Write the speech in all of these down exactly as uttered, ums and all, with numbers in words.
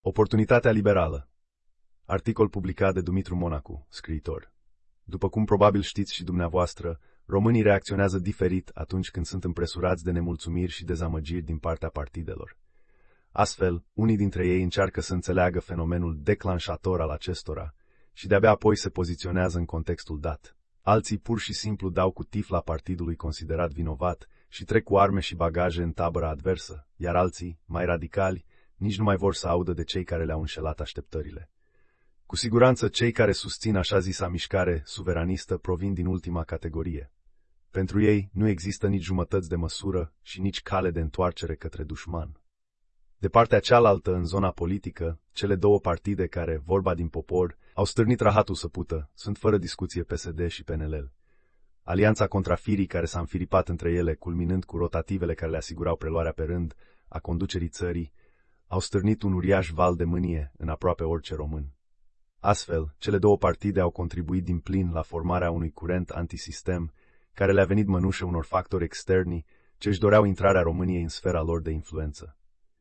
Oportunitatea liberală. Articol publicat de Dumitru Monacu, scriitor. După cum probabil știți și dumneavoastră, românii reacționează diferit atunci când sunt împresurați de nemulțumiri și dezamăgiri din partea partidelor. Astfel, unii dintre ei încearcă să înțeleagă fenomenul declanșator al acestora și de-abia apoi se poziționează în contextul dat. Alții pur și simplu dau cu tifla partidului considerat vinovat și trec cu arme și bagaje în tabăra adversă, iar alții, mai radicali, nici nu mai vor să audă de cei care le-au înșelat așteptările. Cu siguranță, cei care susțin așa zisa mișcare suveranistă provin din ultima categorie. Pentru ei nu există nici jumătăți de măsură și nici cale de întoarcere către dușman. De partea cealaltă, în zona politică, cele două partide care, vorba din popor, au stârnit rahatul să pută, sunt fără discuție P S D și P N L. Alianța contra firii care s-a înfiripat între ele, culminând cu rotativele care le asigurau preluarea pe rând a conducerii țării, au stârnit un uriaș val de mânie în aproape orice român. Astfel, cele două partide au contribuit din plin la formarea unui curent antisistem care le-a venit mănușă unor factori externi ce își doreau intrarea României în sfera lor de influență.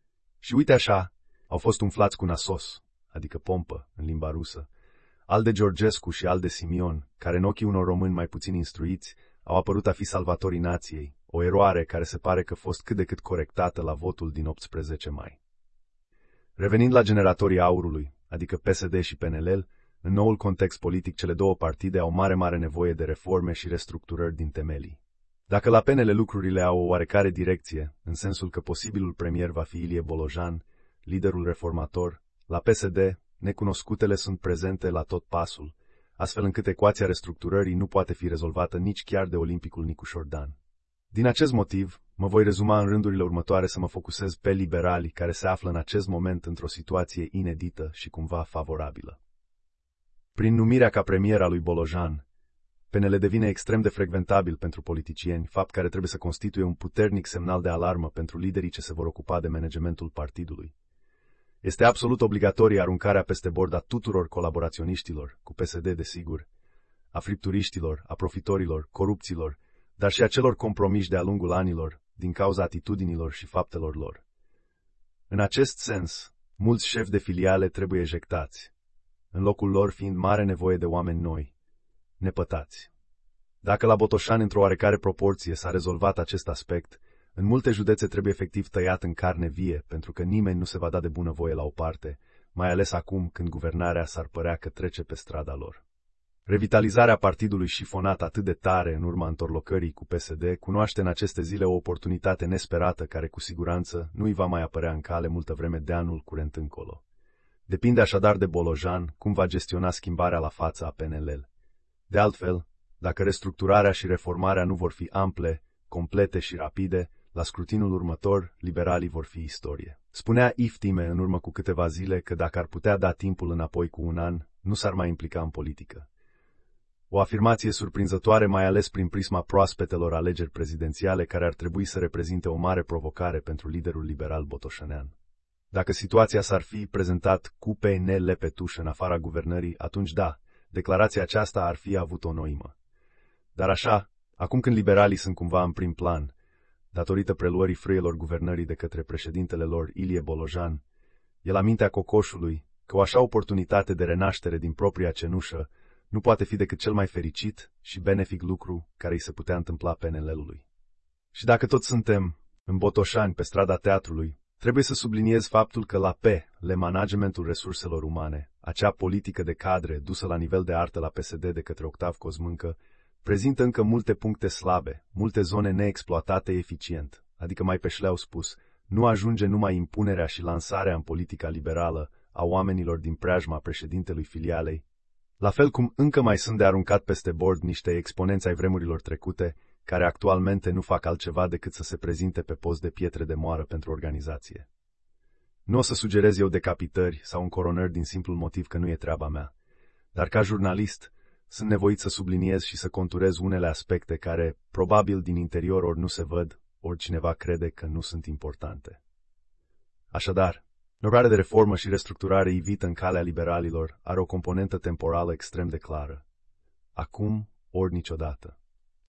Și uite așa, au fost umflați cu nasos, adică pompă în limba rusă, al de Georgescu și al de Simion, care în ochii unor români mai puțin instruiți au apărut a fi salvatorii nației, o eroare care se pare că a fost cât de cât corectată la votul din optsprezece mai. Revenind la generatorii aurului, adică P S D și P N L, în noul context politic cele două partide au mare mare nevoie de reforme și restructurări din temelii. Dacă la P N L lucrurile au o oarecare direcție, în sensul că posibilul premier va fi Ilie Bolojan, liderul reformator, la P S D, necunoscutele sunt prezente la tot pasul, astfel încât ecuația restructurării nu poate fi rezolvată nici chiar de olimpicul Nicu Șordan. Din acest motiv, mă voi rezuma în rândurile următoare să mă focusez pe liberalii care se află în acest moment într-o situație inedită și cumva favorabilă. Prin numirea ca premier a lui Bolojan, P N L devine extrem de frecventabil pentru politicieni, fapt care trebuie să constituie un puternic semnal de alarmă pentru liderii ce se vor ocupa de managementul partidului. Este absolut obligatorie aruncarea peste bord a tuturor colaboraționiștilor, cu P S D desigur, a fripturiștilor, a profitorilor, corupților, dar și a celor compromiși de-a lungul anilor, din cauza atitudinilor și faptelor lor. În acest sens, mulți șefi de filiale trebuie ejectați, în locul lor fiind mare nevoie de oameni noi, nepătați. Dacă la Botoșani într-o oarecare proporție s-a rezolvat acest aspect, în multe județe trebuie efectiv tăiat în carne vie, pentru că nimeni nu se va da de bunăvoie la o parte, mai ales acum când guvernarea s-ar părea că trece pe strada lor. Revitalizarea partidului șifonat atât de tare în urma întorlocării cu P S D cunoaște în aceste zile o oportunitate nesperată care cu siguranță nu îi va mai apărea în cale multă vreme de anul curent încolo. Depinde așadar de Bolojan cum va gestiona schimbarea la fața a P N L. De altfel, dacă restructurarea și reformarea nu vor fi ample, complete și rapide, la scrutinul următor, liberalii vor fi istorie. Spunea Iftime în urmă cu câteva zile că dacă ar putea da timpul înapoi cu un an, nu s-ar mai implica în politică. O afirmație surprinzătoare, mai ales prin prisma proaspetelor alegeri prezidențiale care ar trebui să reprezinte o mare provocare pentru liderul liberal botoșănean. Dacă situația s-ar fi prezentat cu P N L pe tușă în afara guvernării, atunci da, declarația aceasta ar fi avut o noimă. Dar așa, acum când liberalii sunt cumva în prim plan, datorită preluării frâielor guvernării de către președintele lor Ilie Bolojan, e la mintea cocoșului că o așa oportunitate de renaștere din propria cenușă nu poate fi decât cel mai fericit și benefic lucru care îi se putea întâmpla P N L-ului. Și dacă tot suntem în Botoșani pe strada teatrului, trebuie să subliniez faptul că la P L managementul resurselor umane, acea politică de cadre dusă la nivel de artă la P S D de către Octav Cosmâncă, prezintă încă multe puncte slabe, multe zone neexploatate eficient, adică mai pe șleau spus, nu ajunge numai impunerea și lansarea în politica liberală a oamenilor din preajma președintelui filialei, la fel cum încă mai sunt de aruncat peste bord niște exponenți ai vremurilor trecute, care actualmente nu fac altceva decât să se prezinte pe post de pietre de moară pentru organizație. Nu o să sugerez eu decapitări sau încoronări din simplul motiv că nu e treaba mea, dar ca jurnalist sunt nevoit să subliniez și să conturez unele aspecte care, probabil din interior ori nu se văd, ori cineva crede că nu sunt importante. Așadar, nevoia de reformă și restructurare ivită în calea liberalilor are o componentă temporală extrem de clară. Acum ori niciodată.